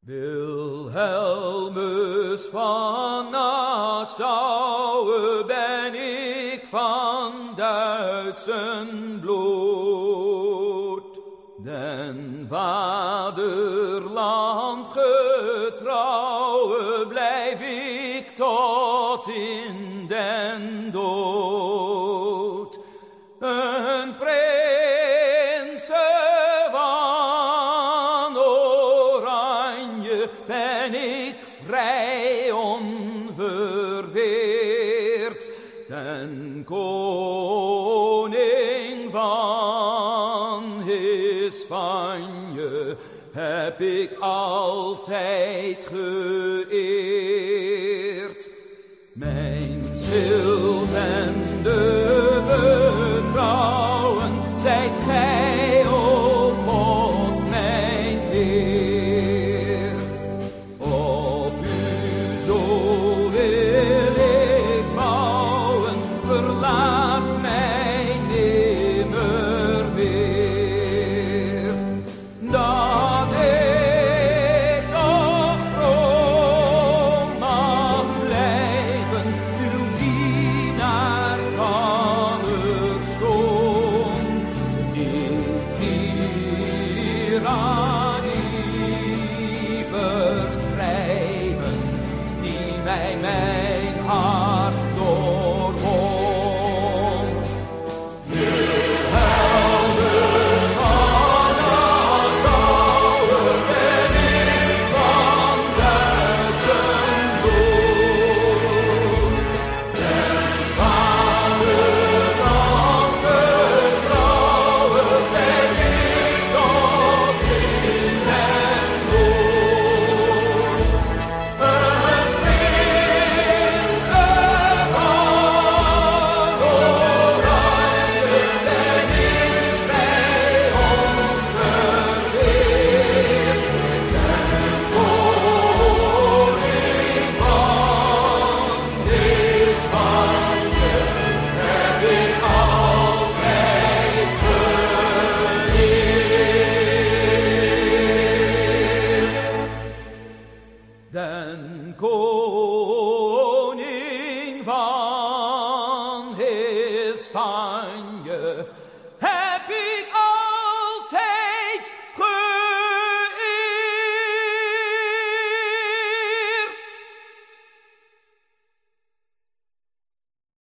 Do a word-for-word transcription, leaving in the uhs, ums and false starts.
Wilhelmus van Nassau ben ik van Duitsen bloed, den vaderland getrouwe blijf ik tot in den dood. Een prinse van Oranje ben ik vrij onverweerd, den koning van Hispanje heb ik altijd geëerd. Mijn schild en de betrouwen zijt gij, o God, mijn Heer. Op u zo wil ik bouwen, verlaat mij nimmer meer. Dat ik nog vroom mag blijven, uw dienaar kan er stond, die tirannie verdrijven, die mij mijn hart doorwond. Wilhelmus van Nassau ben ik van Duitsen bloed, den vaderland getrouwe blijf ik tot in den dood. Een prinse van Oranje ben ik vrij onverweerd, den koning van Hispanje heb ik altijd geëerd. Den koning van Hispanje